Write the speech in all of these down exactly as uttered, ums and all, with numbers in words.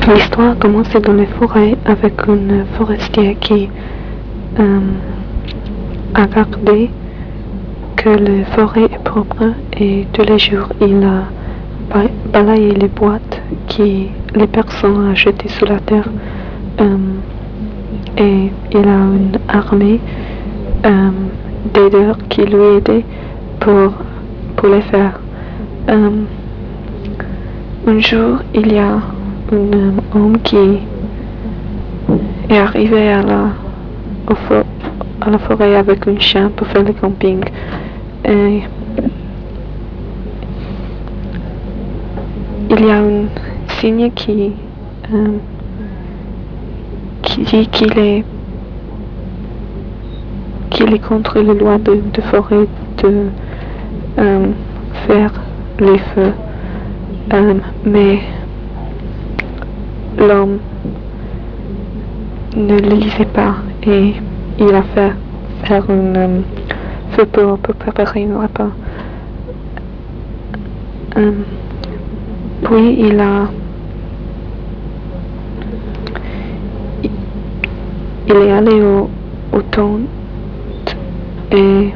L'histoire a commencé dans les forêts avec un forestier qui euh, a regardé que la forêt est propre et tous les jours il a balayé les boîtes que les personnes ont jetées sous la terre euh, et il a une armée euh, d'aideurs qui lui aidaient pour, pour les faire. Euh, un jour, il y a un homme qui est arrivé à la, au for, à la forêt avec un chien pour faire le camping. Et il y a un signe qui, euh, qui dit qu'il est, qu'il est contre les lois de, de forêt de euh, faire les feux. Euh, mais l'homme ne le lisait pas et il a fait faire un euh, feu pour, pour préparer un repas. Euh, puis il a il, il est allé au, au tente et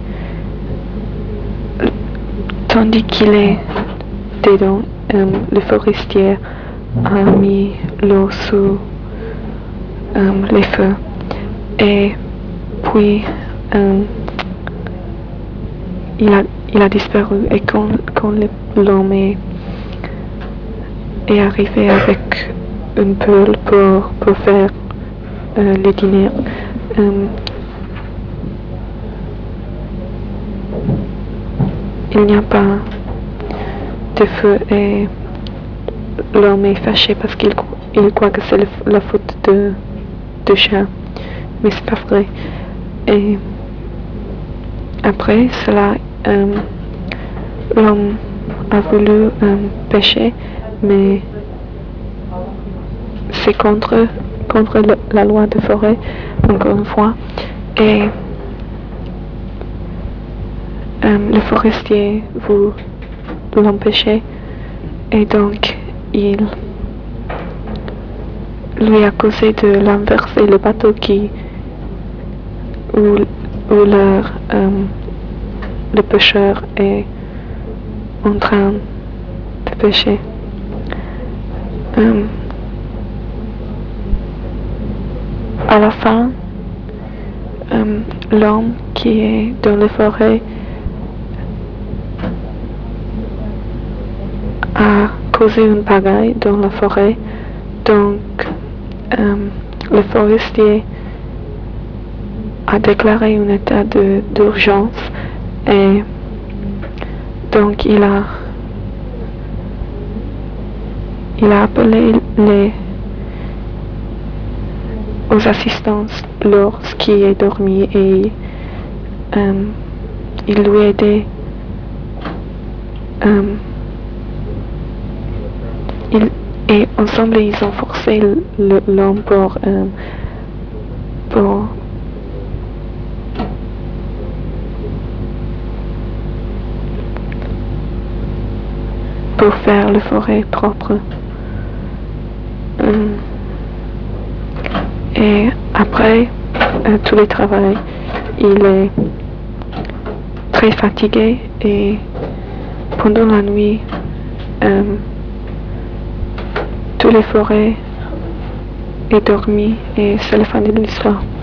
tandis qu'il est dedans, euh, le forestier a mis l'eau sous euh, les feux et puis euh, il, a, il a disparu et quand, quand l'homme est, est arrivé avec une poêle pour, pour faire euh, le dîner, euh, il n'y a pas de feu et l'homme est fâché parce qu'il il croit que c'est la faute de, de chien, mais c'est pas vrai. Et après cela, euh, l'homme a voulu euh, pêcher, mais c'est contre, contre le, la loi de forêt, encore une fois. Et euh, le forestier veut l'empêcher et donc il lui a causé de l'inverser le bateau qui où, où leur, euh, le pêcheur est en train de pêcher. Euh, à la fin, euh, l'homme qui est dans les forêts a causé une pagaille dans la forêt, donc euh, le forestier a déclaré un état de, d'urgence et donc il a il a appelé les aux assistances lorsqu'il est dormi et euh, il lui a aidé. Euh, il, et ensemble ils ont forcé le, l'homme pour euh, pour pour faire la forêt propre. Euh, et après euh, tout le travail, il est très fatigué et pendant la nuit, euh, toutes les forêts est dormi et c'est la fin de l'histoire.